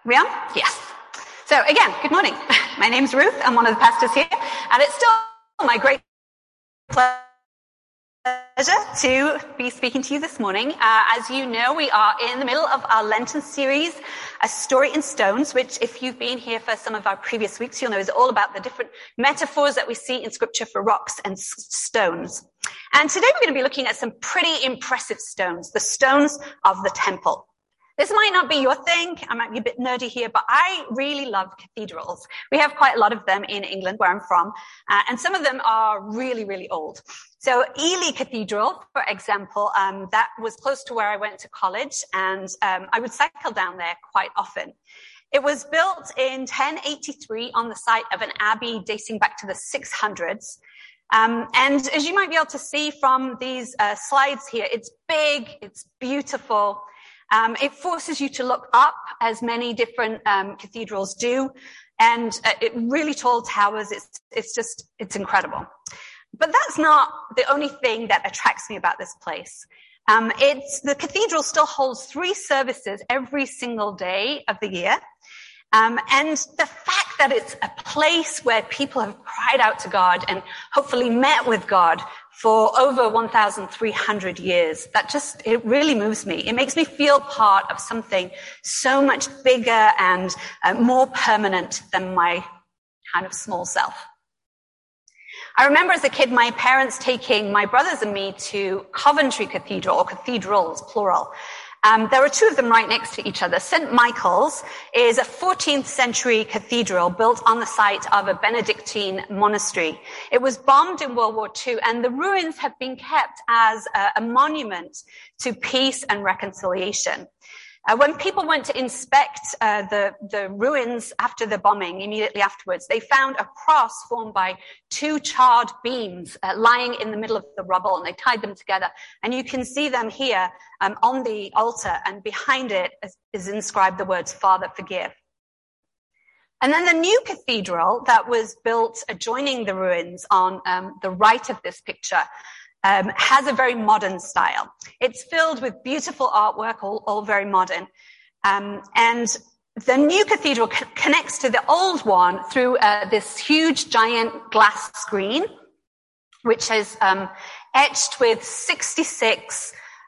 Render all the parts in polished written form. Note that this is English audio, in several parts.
We on? Yes. So again, good morning. My name's Ruth. I'm one of the pastors here, and it's still my great pleasure to be speaking to you this morning. As you know, we are in the middle of our Lenten series, A Story in Stones, which if you've been here for some of our previous weeks, you'll know is all about the different metaphors that we see in Scripture for rocks and stones. And today we're going to be looking at some pretty impressive stones, the stones of the temple. This might not be your thing. I might be a bit nerdy here, but I really love cathedrals. We have quite a lot of them in England, where I'm from, and some of them are really, really old. So Ely Cathedral, for example, that was close to where I went to college, and I would cycle down there quite often. It was built in 1083 on the site of an abbey dating back to the 600s. And as you might be able to see from these slides here, it's big, it's beautiful. It forces you to look up, as many different cathedrals do, and it really tall towers. It's incredible. But that's not the only thing that attracts me about this place. The cathedral still holds 3 services every single day of the year. And the fact that it's a place where people have cried out to God and hopefully met with God for over 1,300 years, it really moves me. It makes me feel part of something so much bigger and more permanent than my kind of small self. I remember as a kid, my parents taking my brothers and me to Coventry Cathedral, or cathedrals, plural. There were 2 of them right next to each other. St. Michael's is a 14th century cathedral built on the site of a Benedictine monastery. It was bombed in World War II, and the ruins have been kept as a monument to peace and reconciliation. When people went to inspect the ruins after the bombing, immediately afterwards, they found a cross formed by 2 charred beams lying in the middle of the rubble, and they tied them together. And you can see them here on the altar, and behind it is inscribed the words, "Father, forgive." And then the new cathedral that was built adjoining the ruins on the right of this picture has a very modern style. It's filled with beautiful artwork, all very modern. And the new cathedral connects to the old one through this huge giant glass screen, which is etched with 66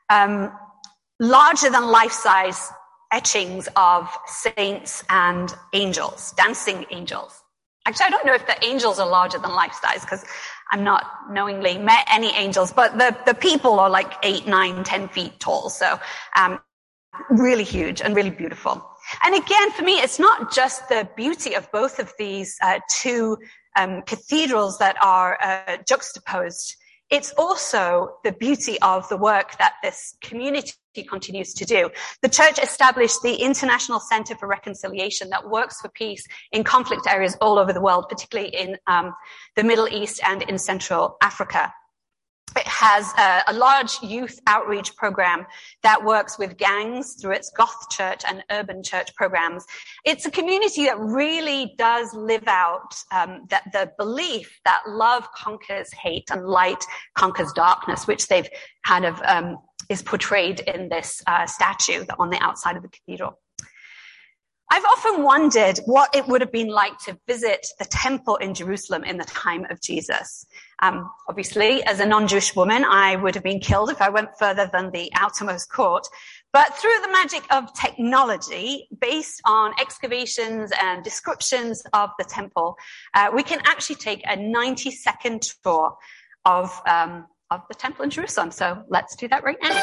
larger than life-size etchings of saints and angels, dancing angels. Actually, I don't know if the angels are larger than life-size, because I'm not knowingly met any angels, but the people are like 8, 9, 10 feet tall. So, really huge and really beautiful. And again, for me, it's not just the beauty of both of these 2 cathedrals that are juxtaposed. It's also the beauty of the work that this community continues to do. The church established the International Center for Reconciliation that works for peace in conflict areas all over the world, particularly in the Middle East and in Central Africa. It has a large youth outreach program that works with gangs through its Goth Church and Urban Church programs. It's a community that really does live out that the belief that love conquers hate and light conquers darkness, which they've kind of is portrayed in this statue on the outside of the cathedral. I've often wondered what it would have been like to visit the temple in Jerusalem in the time of Jesus. Obviously, as a non-Jewish woman, I would have been killed if I went further than the outermost court. But through the magic of technology, based on excavations and descriptions of the temple, we can actually take a 90-second tour of the temple in Jerusalem. So let's do that right now.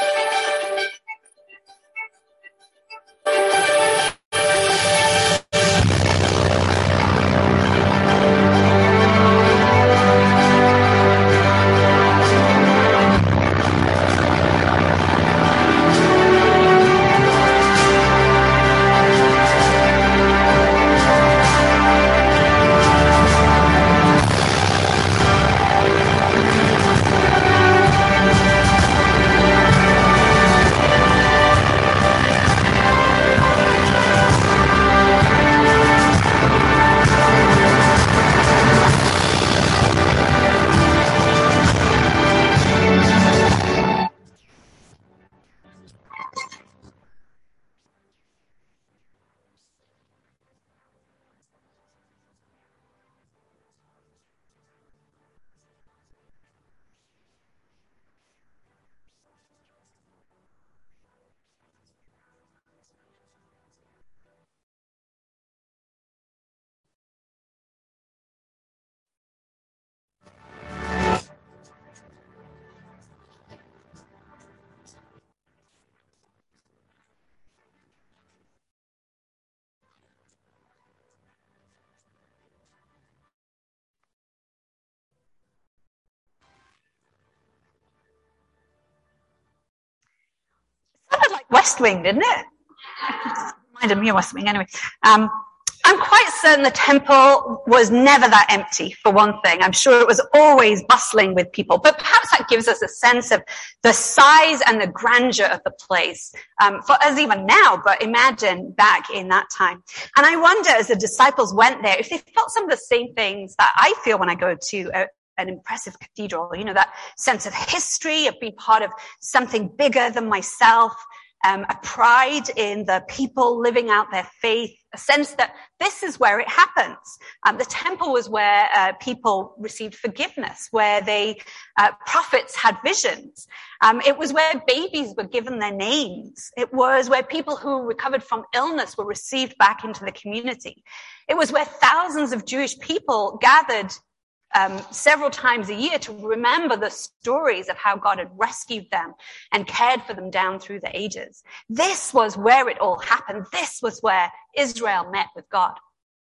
West Wing, didn't it? Reminded me of West Wing anyway. I'm quite certain the temple was never that empty, for one thing. I'm sure it was always bustling with people. But perhaps that gives us a sense of the size and the grandeur of the place for us even now, but imagine back in that time. And I wonder, as the disciples went there, if they felt some of the same things that I feel when I go to an impressive cathedral, you know, that sense of history, of being part of something bigger than myself, a pride in the people living out their faith, a sense that this is where it happens. The temple was where people received forgiveness, where prophets had visions. It was where babies were given their names. It was where people who recovered from illness were received back into the community. It was where thousands of Jewish people gathered several times a year to remember the stories of how God had rescued them and cared for them down through the ages. This was where it all happened. This was where Israel met with God.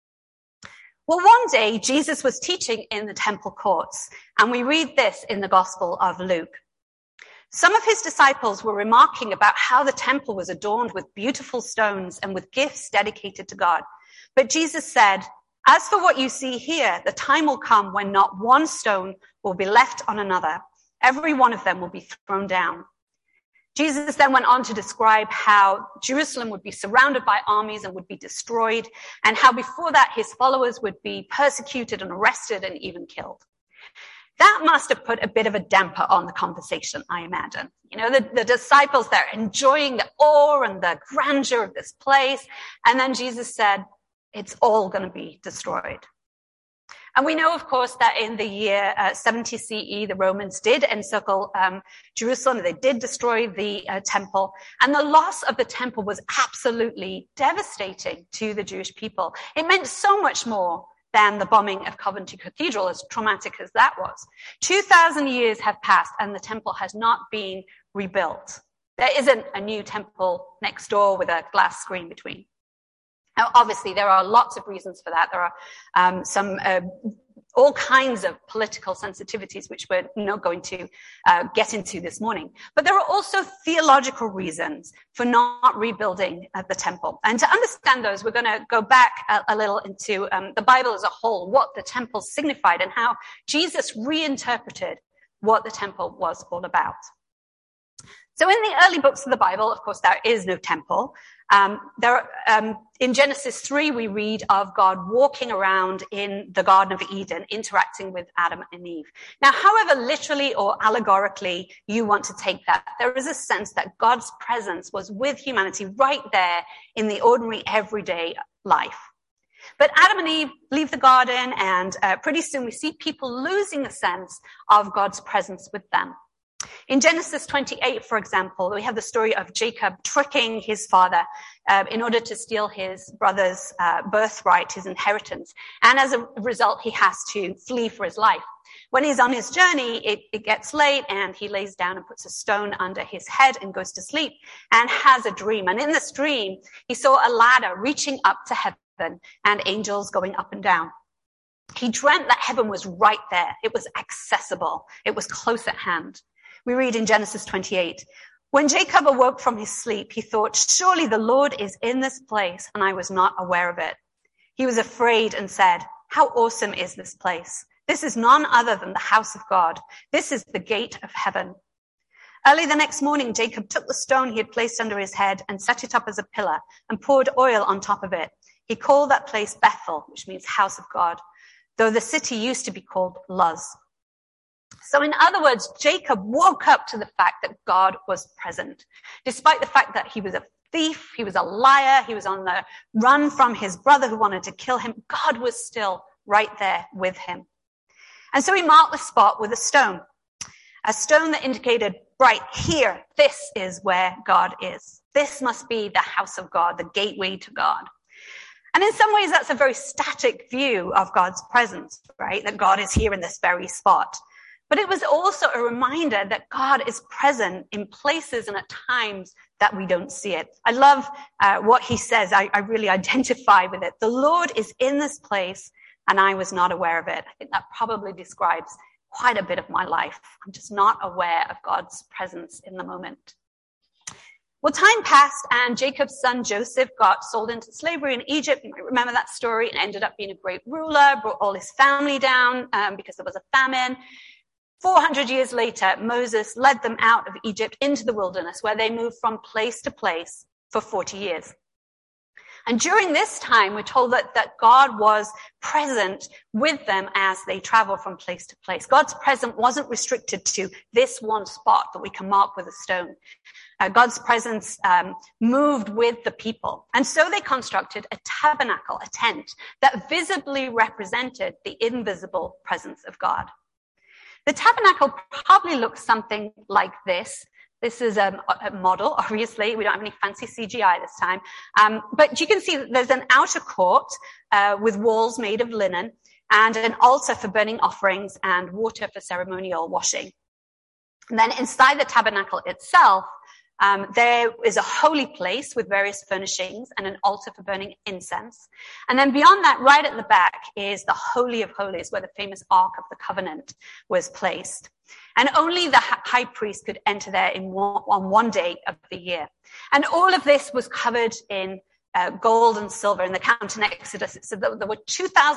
Well, one day Jesus was teaching in the temple courts, and we read this in the Gospel of Luke. Some of his disciples were remarking about how the temple was adorned with beautiful stones and with gifts dedicated to God. But Jesus said, "As for what you see here, the time will come when not one stone will be left on another. Every one of them will be thrown down." Jesus then went on to describe how Jerusalem would be surrounded by armies and would be destroyed, and how before that his followers would be persecuted and arrested and even killed. That must have put a bit of a damper on the conversation, I imagine. You know, the disciples, they're enjoying the awe and the grandeur of this place. And then Jesus said, it's all going to be destroyed. And we know, of course, that in the year 70 CE, the Romans did encircle Jerusalem. They did destroy the temple. And the loss of the temple was absolutely devastating to the Jewish people. It meant so much more than the bombing of Coventry Cathedral, as traumatic as that was. 2,000 years have passed and the temple has not been rebuilt. There isn't a new temple next door with a glass screen between. Now, obviously, there are lots of reasons for that. There are all kinds of political sensitivities, which we're not going to get into this morning. But there are also theological reasons for not rebuilding the temple. And to understand those, we're going to go back a little into the Bible as a whole, what the temple signified and how Jesus reinterpreted what the temple was all about. So in the early books of the Bible, of course, there is no temple. In Genesis 3, we read of God walking around in the Garden of Eden, interacting with Adam and Eve. Now, however literally or allegorically you want to take that, there is a sense that God's presence was with humanity right there in the ordinary, everyday life. But Adam and Eve leave the garden, and pretty soon we see people losing a sense of God's presence with them. In Genesis 28, for example, we have the story of Jacob tricking his father in order to steal his brother's birthright, his inheritance. And as a result, he has to flee for his life. When he's on his journey, it gets late, and he lays down and puts a stone under his head and goes to sleep and has a dream. And in this dream, he saw a ladder reaching up to heaven and angels going up and down. He dreamt that heaven was right there. It was accessible. It was close at hand. We read in Genesis 28, when Jacob awoke from his sleep, he thought, surely the Lord is in this place, and I was not aware of it. He was afraid and said, how awesome is this place? This is none other than the house of God. This is the gate of heaven. Early the next morning, Jacob took the stone he had placed under his head and set it up as a pillar and poured oil on top of it. He called that place Bethel, which means house of God, though the city used to be called Luz. So in other words, Jacob woke up to the fact that God was present. Despite the fact that he was a thief, he was a liar, he was on the run from his brother who wanted to kill him, God was still right there with him. And so he marked the spot with a stone that indicated, right here, this is where God is. This must be the house of God, the gateway to God. And in some ways, that's a very static view of God's presence, right? That God is here in this very spot. But it was also a reminder that God is present in places and at times that we don't see it. I love what he says. I really identify with it. The Lord is in this place, and I was not aware of it. I think that probably describes quite a bit of my life. I'm just not aware of God's presence in the moment. Well, time passed and Jacob's son Joseph got sold into slavery in Egypt. You might remember that story, and ended up being a great ruler, brought all his family down because there was a famine. 400 years later, Moses led them out of Egypt into the wilderness, where they moved from place to place for 40 years. And during this time, we're told that God was present with them as they traveled from place to place. God's presence wasn't restricted to this one spot that we can mark with a stone. God's presence moved with the people. And so they constructed a tabernacle, a tent, that visibly represented the invisible presence of God. The tabernacle probably looks something like this. This is a model, obviously. We don't have any fancy CGI this time. But you can see that there's an outer court with walls made of linen and an altar for burning offerings and water for ceremonial washing. And then inside the tabernacle itself, there is a holy place with various furnishings and an altar for burning incense. And then beyond that, right at the back, is the Holy of Holies, where the famous Ark of the Covenant was placed. And only the high priest could enter there on one day of the year. And all of this was covered in gold and silver. In the account in Exodus, it said that there were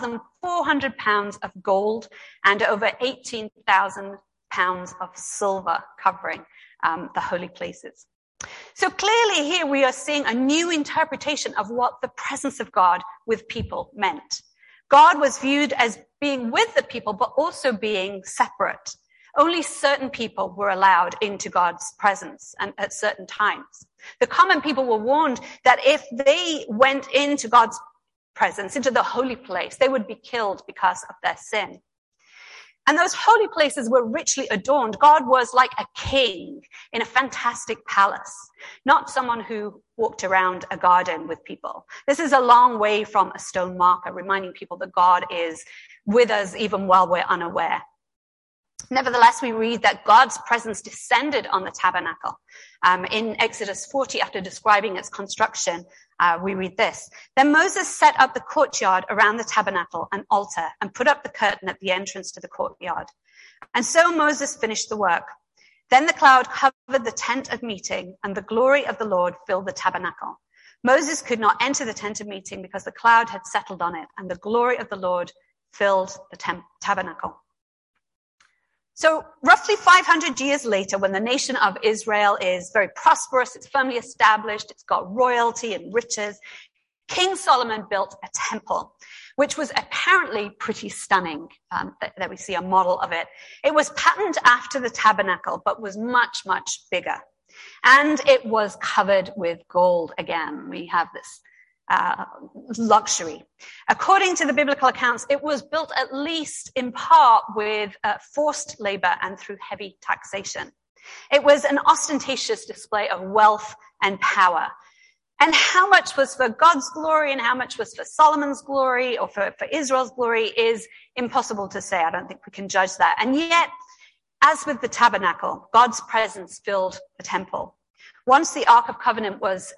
2,400 pounds of gold and over 18,000 pounds of silver covering the holy places. So clearly here we are seeing a new interpretation of what the presence of God with people meant. God was viewed as being with the people, but also being separate. Only certain people were allowed into God's presence and at certain times. The common people were warned that if they went into God's presence, into the holy place, they would be killed because of their sin. And those holy places were richly adorned. God was like a king in a fantastic palace, not someone who walked around a garden with people. This is a long way from a stone marker, reminding people that God is with us even while we're unaware. Nevertheless, we read that God's presence descended on the tabernacle. In Exodus 40, after describing its construction, we read this. Then Moses set up the courtyard around the tabernacle and altar and put up the curtain at the entrance to the courtyard. And so Moses finished the work. Then the cloud covered the tent of meeting, and the glory of the Lord filled the tabernacle. Moses could not enter the tent of meeting because the cloud had settled on it, and the glory of the Lord filled the tabernacle. So roughly 500 years later, when the nation of Israel is very prosperous, it's firmly established, it's got royalty and riches, King Solomon built a temple, which was apparently pretty stunning. There we see a model of it. It was patterned after the tabernacle, but was much, much bigger. And it was covered with gold again. We have this luxury. According to the biblical accounts, it was built at least in part with forced labor and through heavy taxation. It was an ostentatious display of wealth and power. And how much was for God's glory and how much was for Solomon's glory or for Israel's glory is impossible to say. I don't think we can judge that. And yet, as with the tabernacle, God's presence filled the temple. Once the Ark of Covenant was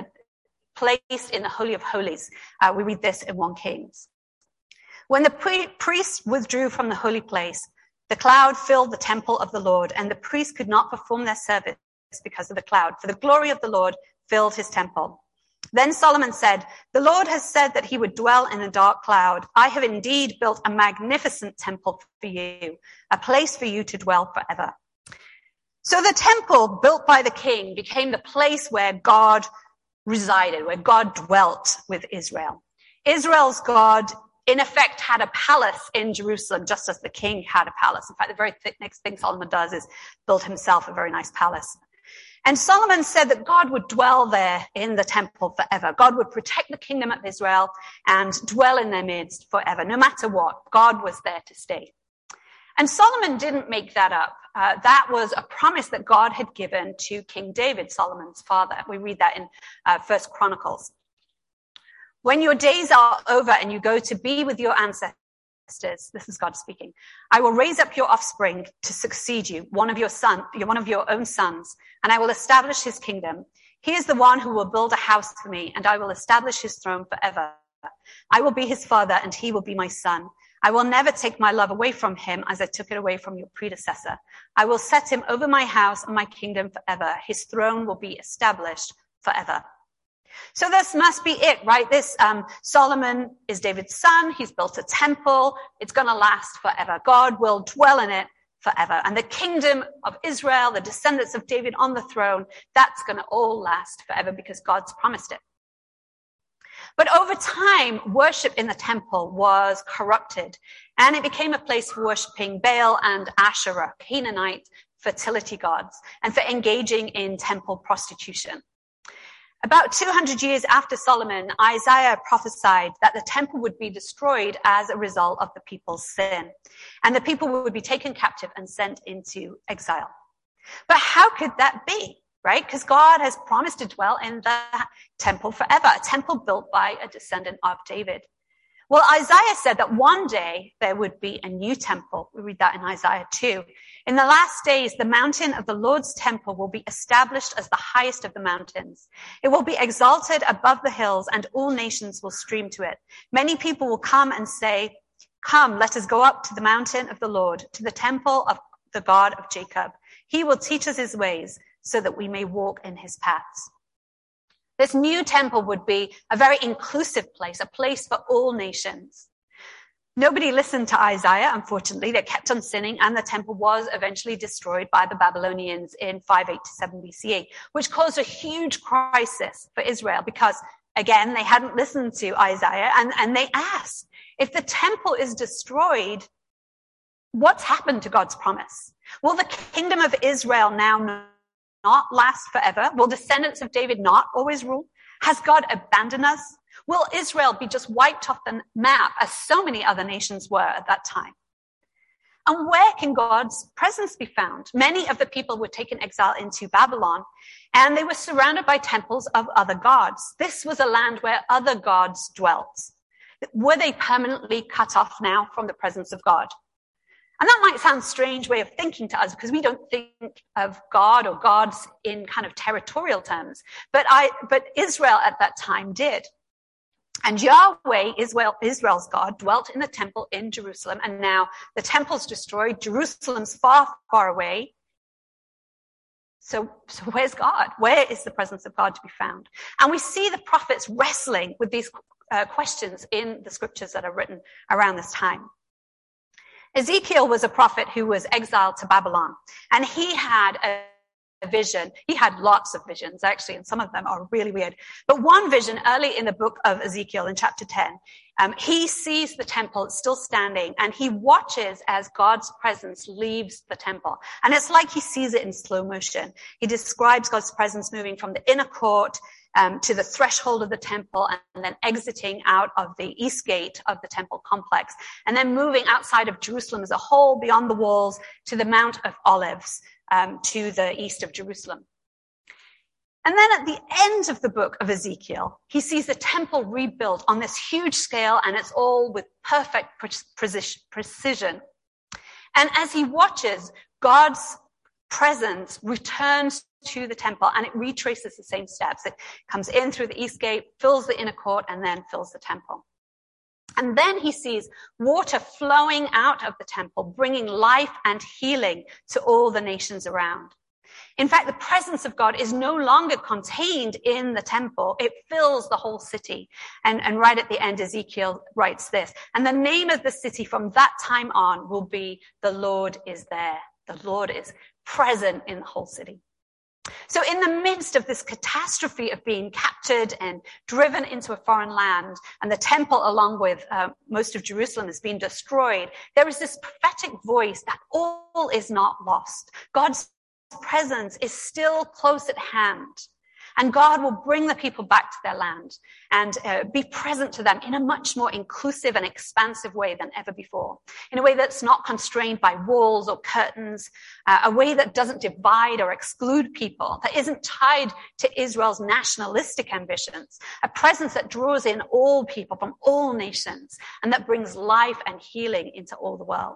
placed in the Holy of Holies. We read this in 1 Kings. When the priest withdrew from the holy place, the cloud filled the temple of the Lord, and the priests could not perform their service because of the cloud, for the glory of the Lord filled his temple. Then Solomon said, "The Lord has said that he would dwell in a dark cloud. I have indeed built a magnificent temple for you, a place for you to dwell forever." So the temple built by the king became the place where God resided, where God dwelt with Israel. Israel's God, in effect, had a palace in Jerusalem, just as the king had a palace. In fact, the very next thing Solomon does is build himself a very nice palace. And Solomon said that God would dwell there in the temple forever. God would protect the kingdom of Israel and dwell in their midst forever. No matter what, God was there to stay. And Solomon didn't make that up. That was a promise that God had given to King David, Solomon's father. We read that in 1 Chronicles. When your days are over and you go to be with your ancestors, this is God speaking, I will raise up your offspring to succeed you, one of your own sons, and I will establish his kingdom. He is the one who will build a house for me, and I will establish his throne forever. I will be his father, and he will be my son. I will never take my love away from him as I took it away from your predecessor. I will set him over my house and my kingdom forever. His throne will be established forever. So this must be it, right? This Solomon is David's son. He's built a temple. It's going to last forever. God will dwell in it forever. And the kingdom of Israel, the descendants of David on the throne, that's going to all last forever because God's promised it. But over time, worship in the temple was corrupted, and it became a place for worshiping Baal and Asherah, Canaanite fertility gods, and for engaging in temple prostitution. About 200 years after Solomon, Isaiah prophesied that the temple would be destroyed as a result of the people's sin, and the people would be taken captive and sent into exile. But how could that be? Right? Because God has promised to dwell in the temple forever, a temple built by a descendant of David. Well, Isaiah said that one day there would be a new temple. We read that in Isaiah 2. In the last days, the mountain of the Lord's temple will be established as the highest of the mountains. It will be exalted above the hills, and all nations will stream to it. Many people will come and say, "Come, let us go up to the mountain of the Lord, to the temple of the God of Jacob. He will teach us his ways, so that we may walk in his paths." This new temple would be a very inclusive place, a place for all nations. Nobody listened to Isaiah, unfortunately. They kept on sinning, and the temple was eventually destroyed by the Babylonians in 587 BCE, which caused a huge crisis for Israel because, again, they hadn't listened to Isaiah, and they asked, if the temple is destroyed, what's happened to God's promise? Will the kingdom of Israel now not last forever? Will descendants of David not always rule? Has God abandoned us? Will Israel be just wiped off the map as so many other nations were at that time? And where can God's presence be found? Many of the people were taken exile into Babylon, and they were surrounded by temples of other gods. This was a land where other gods dwelt. Were they permanently cut off now from the presence of God? And that might sound a strange way of thinking to us because we don't think of God or gods in kind of territorial terms. But Israel at that time did. And Yahweh, Israel's God, dwelt in the temple in Jerusalem. And now the temple's destroyed. Jerusalem's far, far away. So where's God? Where is the presence of God to be found? And we see the prophets wrestling with these questions in the scriptures that are written around this time. Ezekiel was a prophet who was exiled to Babylon, and he had a vision. He had lots of visions, actually, and some of them are really weird. But one vision early in the book of Ezekiel in chapter 10, he sees the temple still standing, and he watches as God's presence leaves the temple. And it's like he sees it in slow motion. He describes God's presence moving from the inner court to the threshold of the temple, and then exiting out of the east gate of the temple complex, and then moving outside of Jerusalem as a whole, beyond the walls, to the Mount of Olives, to the east of Jerusalem. And then at the end of the book of Ezekiel, he sees the temple rebuilt on this huge scale, and it's all with perfect precision. And as he watches, God's presence returns to the temple, and it retraces the same steps. It comes in through the east gate, fills the inner court, and then fills the temple. And then he sees water flowing out of the temple, bringing life and healing to all the nations around. In fact, the presence of God is no longer contained in the temple. It fills the whole city. And right at the end, Ezekiel writes this, "And the name of the city from that time on will be, the Lord is there." The Lord is present in the whole city. So in the midst of this catastrophe of being captured and driven into a foreign land, and the temple along with most of Jerusalem has been destroyed, there is this prophetic voice that all is not lost. God's presence is still close at hand. And God will bring the people back to their land and be present to them in a much more inclusive and expansive way than ever before, in a way that's not constrained by walls or curtains, a way that doesn't divide or exclude people, that isn't tied to Israel's nationalistic ambitions, a presence that draws in all people from all nations and that brings life and healing into all the world.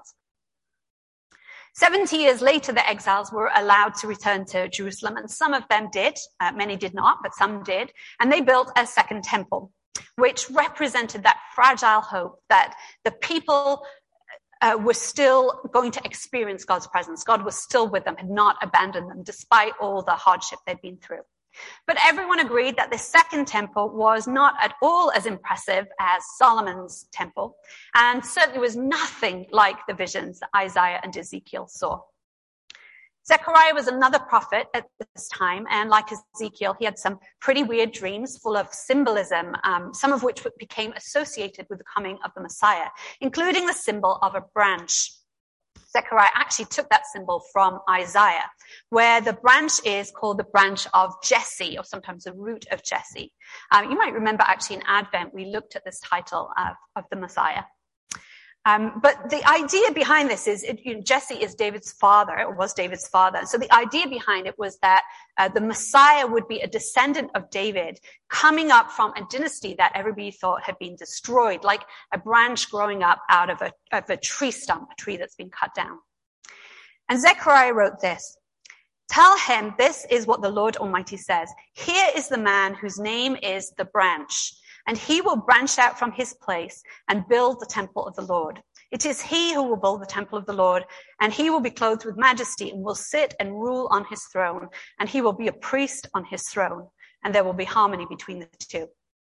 70 years later, the exiles were allowed to return to Jerusalem, and some of them did. Many did not, but some did. And they built a second temple. which represented that fragile hope that the people were still going to experience God's presence. God was still with them, had not abandoned them, despite all the hardship they'd been through. But everyone agreed that the second temple was not at all as impressive as Solomon's temple, and certainly was nothing like the visions that Isaiah and Ezekiel saw. Zechariah was another prophet at this time, and like Ezekiel, he had some pretty weird dreams full of symbolism, some of which became associated with the coming of the Messiah, including the symbol of a branch. Zechariah actually took that symbol from Isaiah, where the branch is called the branch of Jesse, or sometimes the root of Jesse. You might remember actually in Advent, we looked at this title of the Messiah. But the idea behind this is, Jesse is David's father, or was David's father. So the idea behind it was that the Messiah would be a descendant of David, coming up from a dynasty that everybody thought had been destroyed, like a branch growing up out of a tree stump, a tree that's been cut down. And Zechariah wrote this: "Tell him this is what the Lord Almighty says. Here is the man whose name is the branch, and he will branch out from his place and build the temple of the Lord. It is he who will build the temple of the Lord, and he will be clothed with majesty and will sit and rule on his throne, and he will be a priest on his throne, and there will be harmony between the two."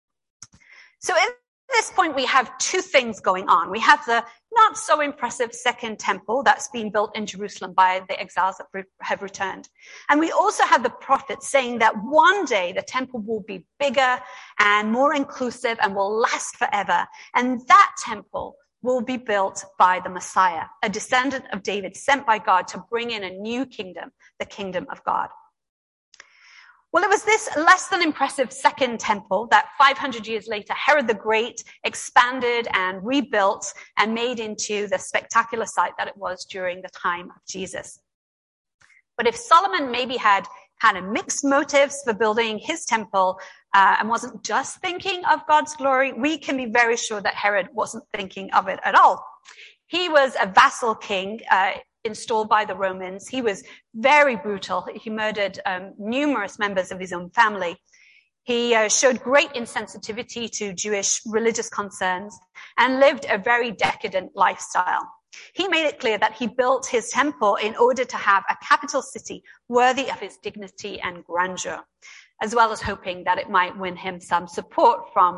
So at this point, we have two things going on. We have the not so impressive second temple that's been built in Jerusalem by the exiles that have returned. And we also have the prophets saying that one day the temple will be bigger and more inclusive and will last forever. And that temple will be built by the Messiah, a descendant of David sent by God to bring in a new kingdom, the kingdom of God. Well, it was this less than impressive second temple that 500 years later, Herod the Great expanded and rebuilt and made into the spectacular site that it was during the time of Jesus. But if Solomon maybe had kind of mixed motives for building his temple and wasn't just thinking of God's glory, we can be very sure that Herod wasn't thinking of it at all. He was a vassal king installed by the Romans. He was very brutal. He murdered numerous members of his own family. He showed great insensitivity to Jewish religious concerns and lived a very decadent lifestyle. He made it clear that he built his temple in order to have a capital city worthy of his dignity and grandeur, as well as hoping that it might win him some support from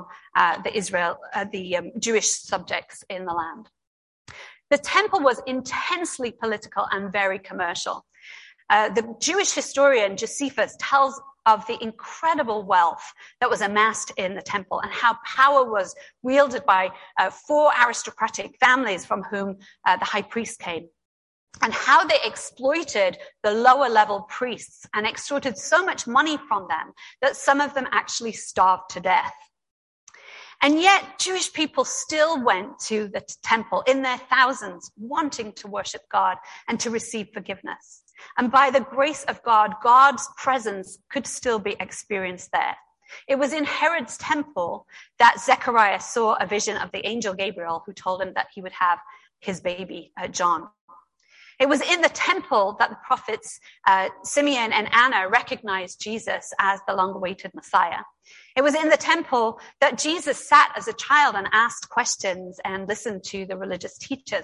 the Jewish subjects in the land. The temple was intensely political and very commercial. The Jewish historian Josephus tells of the incredible wealth that was amassed in the temple and how power was wielded by 4 aristocratic families from whom the high priest came, and how they exploited the lower level priests and extorted so much money from them that some of them actually starved to death. And yet Jewish people still went to the temple in their thousands, wanting to worship God and to receive forgiveness. And by the grace of God, God's presence could still be experienced there. It was in Herod's temple that Zechariah saw a vision of the angel Gabriel, who told him that he would have his baby, John. It was in the temple that the prophets Simeon and Anna recognized Jesus as the long-awaited Messiah. It was in the temple that Jesus sat as a child and asked questions and listened to the religious teachers.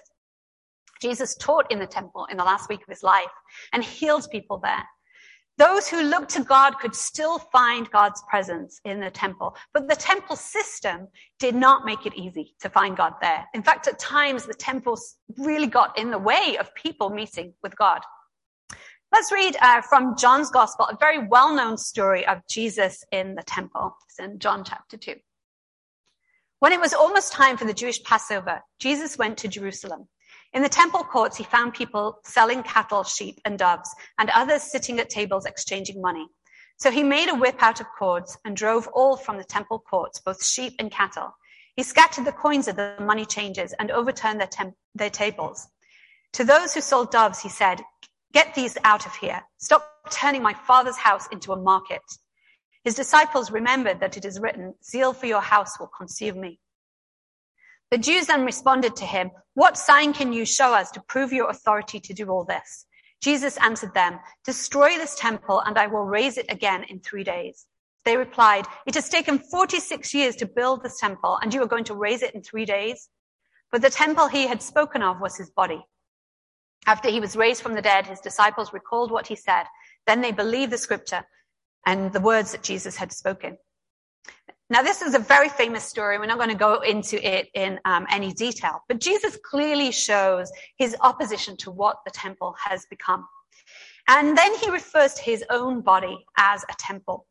Jesus taught in the temple in the last week of his life and healed people there. Those who looked to God could still find God's presence in the temple, but the temple system did not make it easy to find God there. In fact, at times, the temple really got in the way of people meeting with God. Let's read from John's Gospel, a very well-known story of Jesus in the temple. It's in John chapter 2. When it was almost time for the Jewish Passover, Jesus went to Jerusalem. In the temple courts, he found people selling cattle, sheep, and doves, and others sitting at tables exchanging money. So he made a whip out of cords and drove all from the temple courts, both sheep and cattle. He scattered the coins of the money changers and overturned their tables. To those who sold doves, he said, "Get these out of here. Stop turning my Father's house into a market." His disciples remembered that it is written, "Zeal for your house will consume me." The Jews then responded to him, "What sign can you show us to prove your authority to do all this?" Jesus answered them, "Destroy this temple and I will raise it again in 3 days." They replied, "It has taken 46 years to build this temple, and you are going to raise it in 3 days?" But the temple he had spoken of was his body. After he was raised from the dead, his disciples recalled what he said. Then they believed the scripture and the words that Jesus had spoken. Now, this is a very famous story. We're not going to go into it in any detail, but Jesus clearly shows his opposition to what the temple has become. And then he refers to his own body as a temple,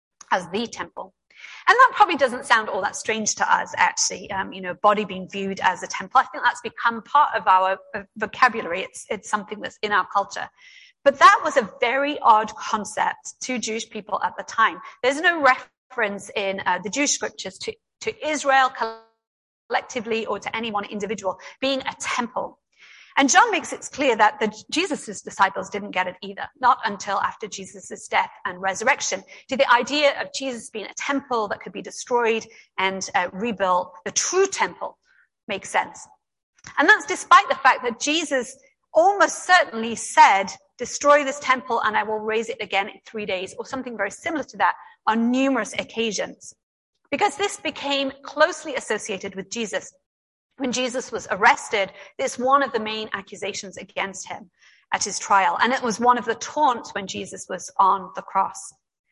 as the temple. And that probably doesn't sound all that strange to us, actually, body being viewed as a temple. I think that's become part of our vocabulary. It's something that's in our culture. But that was a very odd concept to Jewish people at the time. There's no reference in the Jewish scriptures to Israel collectively or to any one individual being a temple. And John makes it clear that Jesus' disciples didn't get it either, not until after Jesus' death and resurrection did the idea of Jesus being a temple that could be destroyed and rebuilt, the true temple, make sense. And that's despite the fact that Jesus almost certainly said, "Destroy this temple and I will raise it again in 3 days," or something very similar to that on numerous occasions. Because this became closely associated with Jesus. When Jesus was arrested, it's one of the main accusations against him at his trial. And it was one of the taunts when Jesus was on the cross.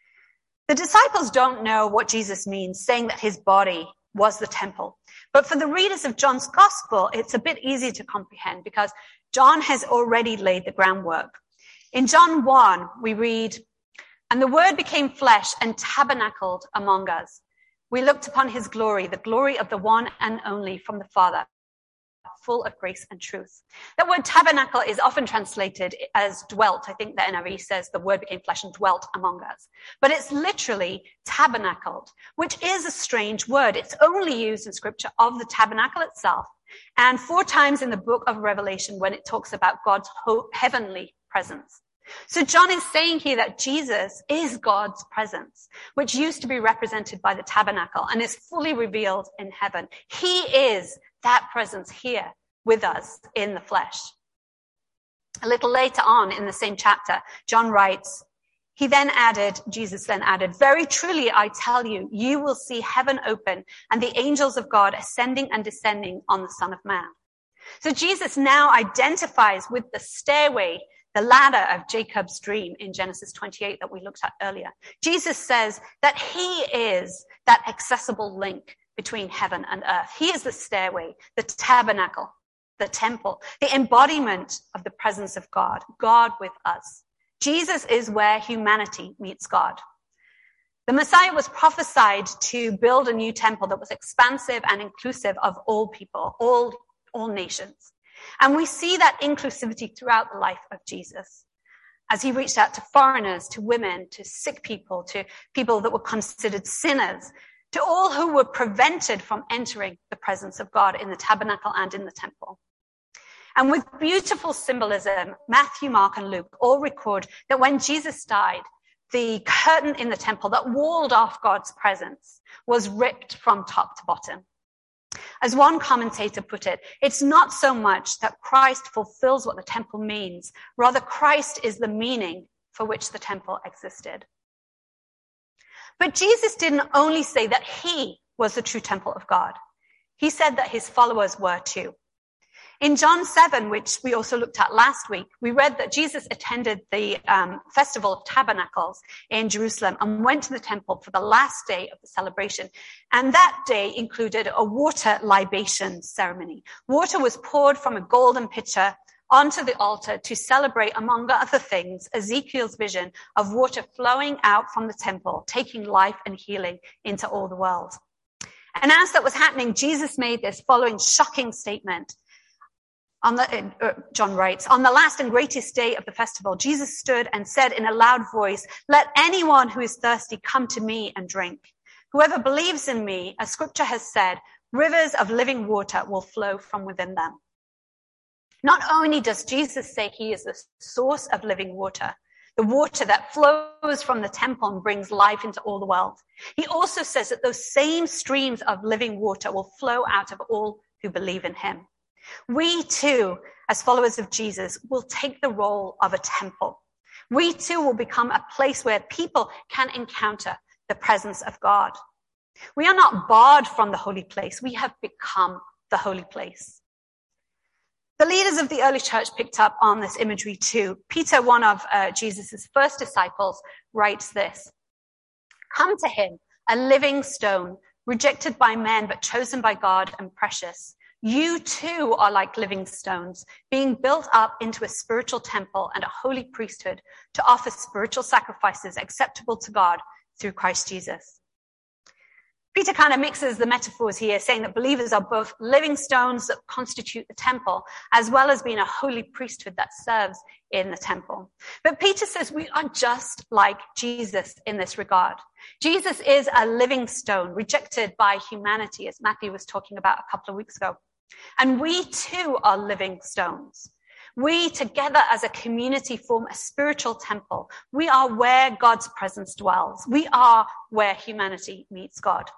The disciples don't know what Jesus means, saying that his body was the temple. But for the readers of John's gospel, it's a bit easier to comprehend because John has already laid the groundwork. In John 1, we read, "And the word became flesh and tabernacled among us. We looked upon his glory, the glory of the one and only from the Father, full of grace and truth." That word tabernacle is often translated as dwelt. I think the NIV says the word became flesh and dwelt among us. But it's literally tabernacled, which is a strange word. It's only used in scripture of the tabernacle itself, and 4 times in the book of Revelation when it talks about God's heavenly presence. So John is saying here that Jesus is God's presence, which used to be represented by the tabernacle and is fully revealed in heaven. He is that presence here with us in the flesh. A little later on in the same chapter, John writes, Jesus then added, "Very truly I tell you, you will see heaven open and the angels of God ascending and descending on the Son of Man." So Jesus now identifies with the stairway, the ladder of Jacob's dream in Genesis 28 that we looked at earlier. Jesus says that he is that accessible link between heaven and earth. He is the stairway, the tabernacle, the temple, the embodiment of the presence of God, God with us. Jesus is where humanity meets God. The Messiah was prophesied to build a new temple that was expansive and inclusive of all people, all nations. And we see that inclusivity throughout the life of Jesus, as he reached out to foreigners, to women, to sick people, to people that were considered sinners, to all who were prevented from entering the presence of God in the tabernacle and in the temple. And with beautiful symbolism, Matthew, Mark, and Luke all record that when Jesus died, the curtain in the temple that walled off God's presence was ripped from top to bottom. As one commentator put it, it's not so much that Christ fulfills what the temple means, rather Christ is the meaning for which the temple existed. But Jesus didn't only say that he was the true temple of God. He said that his followers were too. In John 7, which we also looked at last week, we read that Jesus attended the Festival of Tabernacles in Jerusalem and went to the temple for the last day of the celebration. And that day included a water libation ceremony. Water was poured from a golden pitcher onto the altar to celebrate, among other things, Ezekiel's vision of water flowing out from the temple, taking life and healing into all the world. And as that was happening, Jesus made this following shocking statement. John writes, "On the last and greatest day of the festival, Jesus stood and said in a loud voice, 'Let anyone who is thirsty come to me and drink. Whoever believes in me, as scripture has said, rivers of living water will flow from within them.'" Not only does Jesus say he is the source of living water, the water that flows from the temple and brings life into all the world, he also says that those same streams of living water will flow out of all who believe in him. We too, as followers of Jesus, will take the role of a temple. We too will become a place where people can encounter the presence of God. We are not barred from the holy place. We have become the holy place. The leaders of the early church picked up on this imagery too. Peter, one of Jesus' first disciples, writes this: "Come to him, a living stone, rejected by men but chosen by God and precious. You too are like living stones, being built up into a spiritual temple and a holy priesthood to offer spiritual sacrifices acceptable to God through Christ Jesus." Peter kind of mixes the metaphors here, saying that believers are both living stones that constitute the temple, as well as being a holy priesthood that serves in the temple. But Peter says we are just like Jesus in this regard. Jesus is a living stone, rejected by humanity, as Matthew was talking about a couple of weeks ago. And we too are living stones. We together as a community form a spiritual temple. We are where God's presence dwells. We are where humanity meets God.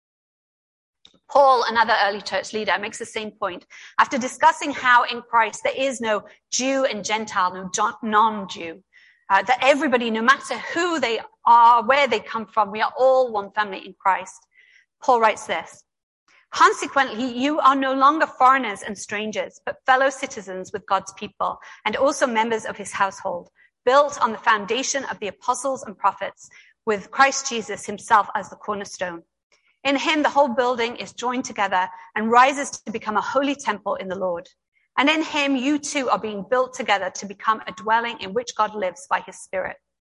Paul, another early church leader, makes the same point. After discussing how in Christ there is no Jew and Gentile, no non-Jew, that everybody, no matter who they are, where they come from, we are all one family in Christ. Paul writes this: "Consequently, you are no longer foreigners and strangers, but fellow citizens with God's people and also members of his household, built on the foundation of the apostles and prophets, with Christ Jesus himself as the cornerstone. In him, the whole building is joined together and rises to become a holy temple in the Lord. And in him, you too are being built together to become a dwelling in which God lives by his Spirit."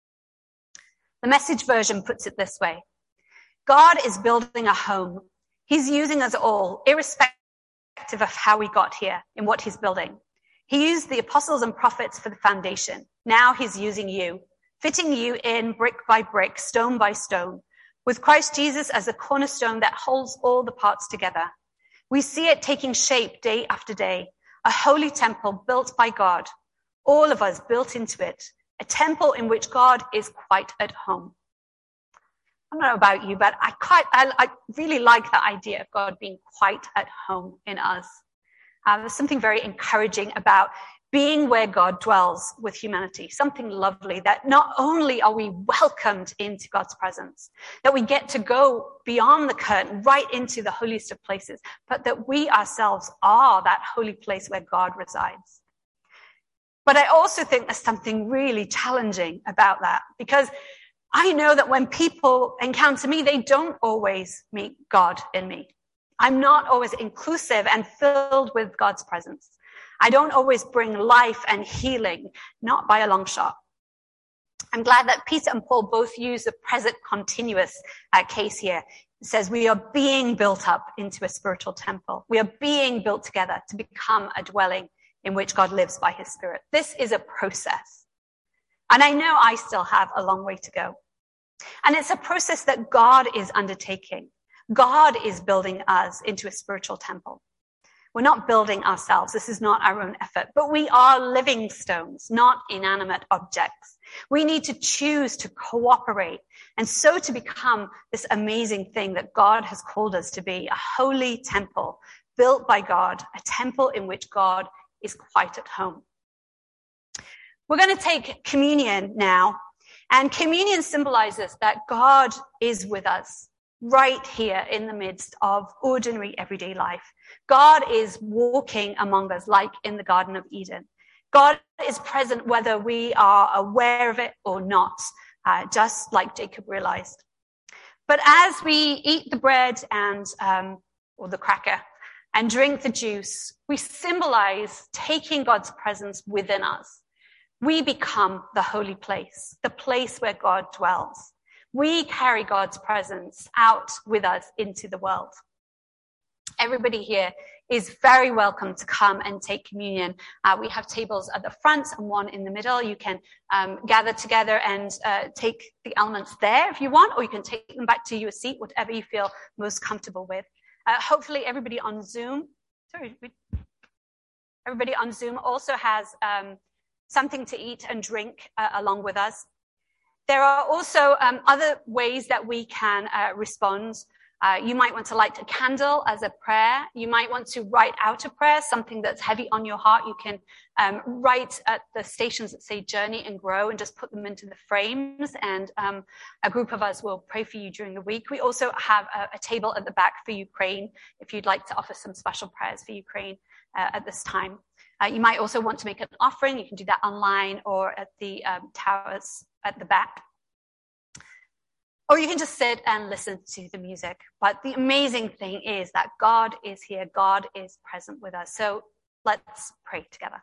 The Message version puts it this way: God is building a home. He's using us all, irrespective of how we got here, in what he's building. He used the apostles and prophets for the foundation. Now he's using you, fitting you in brick by brick, stone by stone, with Christ Jesus as a cornerstone that holds all the parts together. We see it taking shape day after day, a holy temple built by God, all of us built into it, a temple in which God is quite at home. I don't know about you, but I really like the idea of God being quite at home in us. There's something very encouraging about being where God dwells with humanity, something lovely, that not only are we welcomed into God's presence, that we get to go beyond the curtain, right into the holiest of places, but that we ourselves are that holy place where God resides. But I also think there's something really challenging about that, because I know that when people encounter me, they don't always meet God in me. I'm not always inclusive and filled with God's presence. I don't always bring life and healing, not by a long shot. I'm glad that Peter and Paul both use the present continuous case here. It says we are being built up into a spiritual temple. We are being built together to become a dwelling in which God lives by his Spirit. This is a process. And I know I still have a long way to go. And it's a process that God is undertaking. God is building us into a spiritual temple. We're not building ourselves. This is not our own effort, but we are living stones, not inanimate objects. We need to choose to cooperate and so to become this amazing thing that God has called us to be, a holy temple built by God, a temple in which God is quite at home. We're going to take communion now, and communion symbolizes that God is with us right here in the midst of ordinary everyday life. God is walking among us like in the Garden of Eden. God is present whether we are aware of it or not, just like Jacob realized. But as we eat the bread and or the cracker and drink the juice, we symbolize taking God's presence within us. We become the holy place, the place where God dwells. We carry God's presence out with us into the world. Everybody here is very welcome to come and take communion. We have tables at the front and one in the middle. You can gather together and take the elements there if you want, or you can take them back to your seat, whatever you feel most comfortable with. Hopefully everybody on Zoom also has something to eat and drink along with us. There are also other ways that we can respond. You might want to light a candle as a prayer. You might want to write out a prayer, something that's heavy on your heart. You can write at the stations that say Journey and Grow and just put them into the frames. And a group of us will pray for you during the week. We also have a table at the back for Ukraine if you'd like to offer some special prayers for Ukraine at this time. You might also want to make an offering. You can do that online or at the towers at the back. Or you can just sit and listen to the music. But the amazing thing is that God is here. God is present with us. So let's pray together.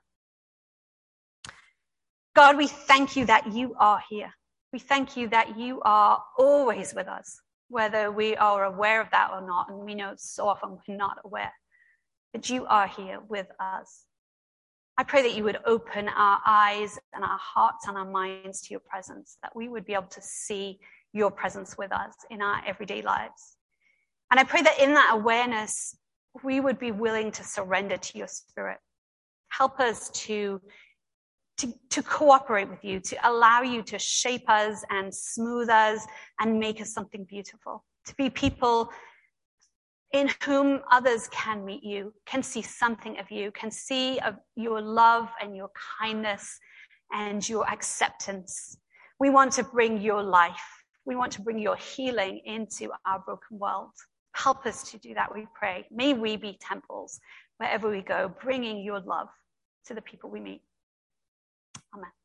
God, we thank you that you are here. We thank you that you are always with us, whether we are aware of that or not. And we know so often we're not aware. But you are here with us. I pray that you would open our eyes and our hearts and our minds to your presence, that we would be able to see your presence with us in our everyday lives. And I pray that in that awareness, we would be willing to surrender to your Spirit. Help us to cooperate with you, to allow you to shape us and smooth us and make us something beautiful, to be people in whom others can meet you, can see something of you, can see of your love and your kindness and your acceptance. We want to bring your life. We want to bring your healing into our broken world. Help us to do that, we pray. May we be temples wherever we go, bringing your love to the people we meet. Amen.